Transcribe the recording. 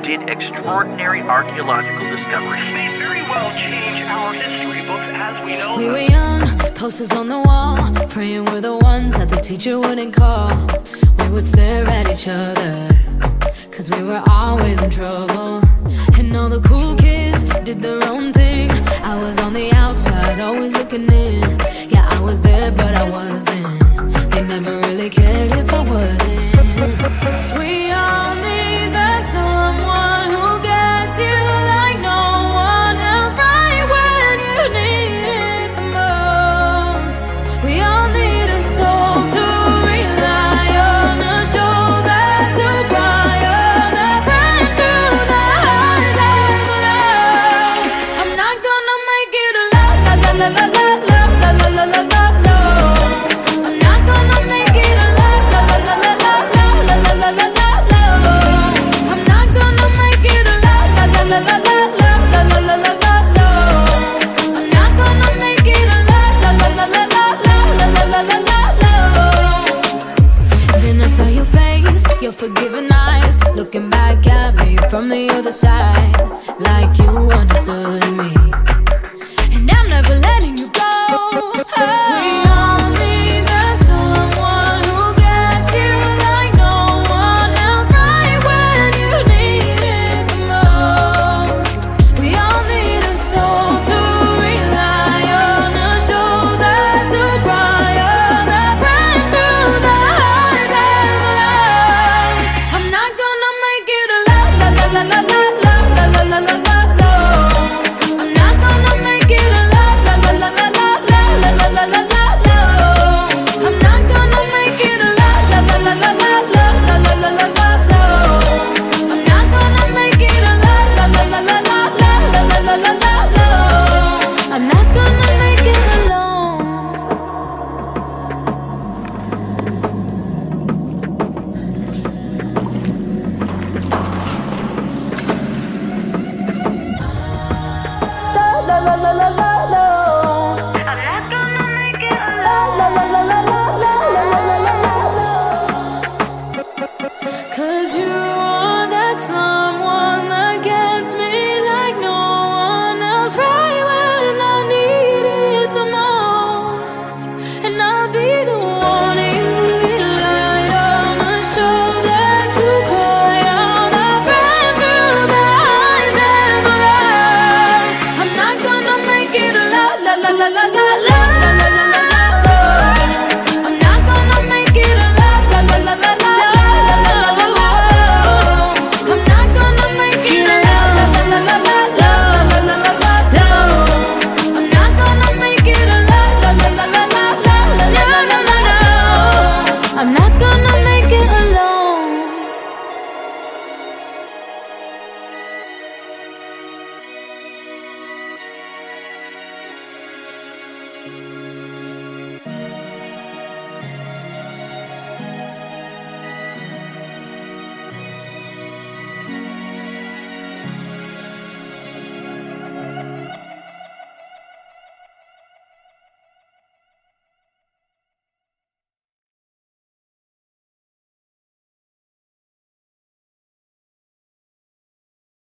did extraordinary archaeological discoveries. This may very well change our history books as we know We them. were young, posters on the wall, praying we're the ones that the teacher wouldn't call. We would stare at each other, cause we were always in trouble. And all the cool kids did their own thing. I was on the outside, always looking in. Yeah, I was there, but I wasn't. They never really cared if I wasn't. We all need that someone who gets you like no one else, right when you need it the most. We all need a soul to rely on, a shoulder to cry on, a friend through the highs and the lows. I'm not gonna make it alone, la la la la la la la la la la la. I'm not gonna make it alone, la la la la la la la la la la la. I'm not gonna make it alone, la la la la la la la la la la la la. I'm not gonna make it alone, la la la la la la la la la la la. Then I saw your face, your forgiving eyes, looking back at me from the other side, like you understood me. And I'm never letting you go. We all